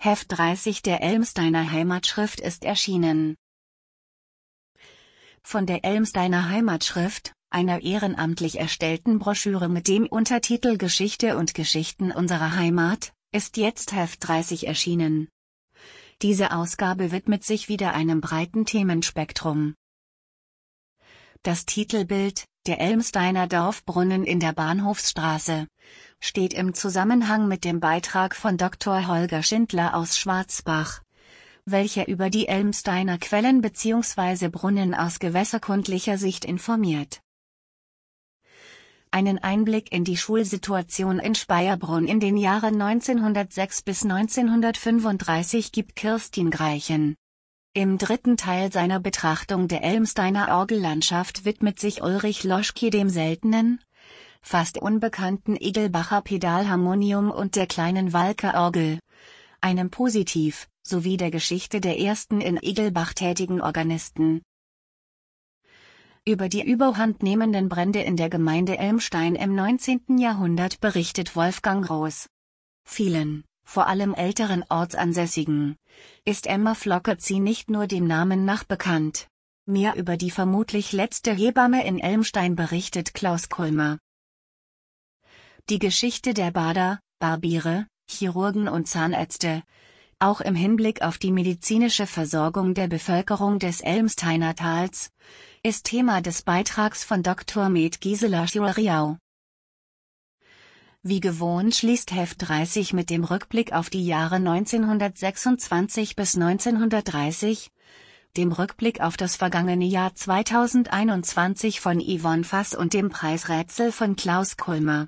Heft 30 der Elmsteiner Heimatschrift ist erschienen. Von der Elmsteiner Heimatschrift, einer ehrenamtlich erstellten Broschüre mit dem Untertitel Geschichte und Geschichten unserer Heimat, ist jetzt Heft 30 erschienen. Diese Ausgabe widmet sich wieder einem breiten Themenspektrum. Das Titelbild, der Elmsteiner Dorfbrunnen in der Bahnhofsstraße, steht im Zusammenhang mit dem Beitrag von Dr. Holger Schindler aus Schwarzbach, welcher über die Elmsteiner Quellen bzw. Brunnen aus gewässerkundlicher Sicht informiert. Einen Einblick in die Schulsituation in Speierbrunn in den Jahren 1906 bis 1935 gibt Kirstin Greichen. Im dritten Teil seiner Betrachtung der Elmsteiner Orgellandschaft widmet sich Ulrich Loschke dem seltenen, fast unbekannten Igelbacher Pedalharmonium und der kleinen Walker-Orgel, einem Positiv, sowie der Geschichte der ersten in Igelbach tätigen Organisten. Über die überhandnehmenden Brände in der Gemeinde Elmstein im 19. Jahrhundert berichtet Wolfgang Roos. Vielen, vor allem älteren Ortsansässigen, ist Emma Flockertzi nicht nur dem Namen nach bekannt. Mehr über die vermutlich letzte Hebamme in Elmstein berichtet Klaus Kulmer. Die Geschichte der Bader, Barbiere, Chirurgen und Zahnärzte, auch im Hinblick auf die medizinische Versorgung der Bevölkerung des Elmsteiner Tals, ist Thema des Beitrags von Dr. Med Gisela Schuriau. Wie gewohnt schließt Heft 30 mit dem Rückblick auf die Jahre 1926 bis 1930, dem Rückblick auf das vergangene Jahr 2021 von Yvonne Fass und dem Preisrätsel von Klaus Kulmer.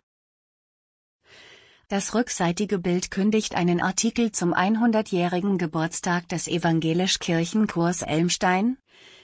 Das rückseitige Bild kündigt einen Artikel zum 100-jährigen Geburtstag des Evangelisch-Kirchenchors Elmstein,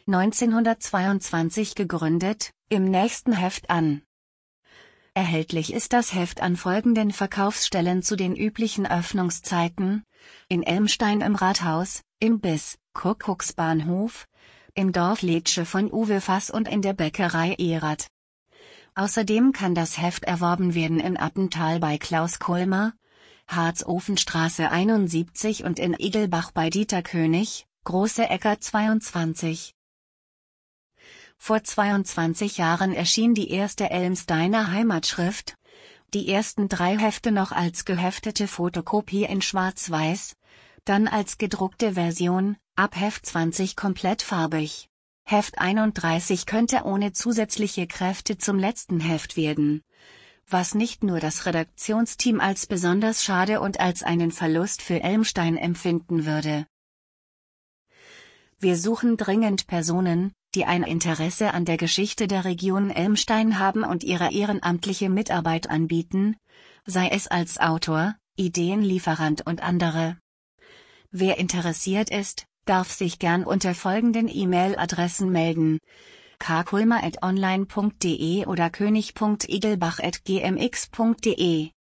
1922 gegründet, im nächsten Heft an. Erhältlich ist das Heft an folgenden Verkaufsstellen zu den üblichen Öffnungszeiten: in Elmstein im Rathaus, im Biss, Kuckucksbahnhof, im Dorf Letsche von Uwe Fass und in der Bäckerei Erath. Außerdem kann das Heft erworben werden in Appental bei Klaus Kulmer, Harzofenstraße 71 und in Igelbach bei Dieter König, Große Äcker 22. Vor 22 Jahren erschien die erste Elmsteiner Heimatschrift, die ersten 3 Hefte noch als geheftete Fotokopie in Schwarz-Weiß, dann als gedruckte Version, ab Heft 20 komplett farbig. Heft 31 könnte ohne zusätzliche Kräfte zum letzten Heft werden, was nicht nur das Redaktionsteam als besonders schade und als einen Verlust für Elmstein empfinden würde. Wir suchen dringend Personen, die ein Interesse an der Geschichte der Region Elmstein haben und ihre ehrenamtliche Mitarbeit anbieten, sei es als Autor, Ideenlieferant und andere. Wer interessiert ist, darf sich gern unter folgenden E-Mail-Adressen melden: kkulmer@online.de oder könig.igelbach@gmx.de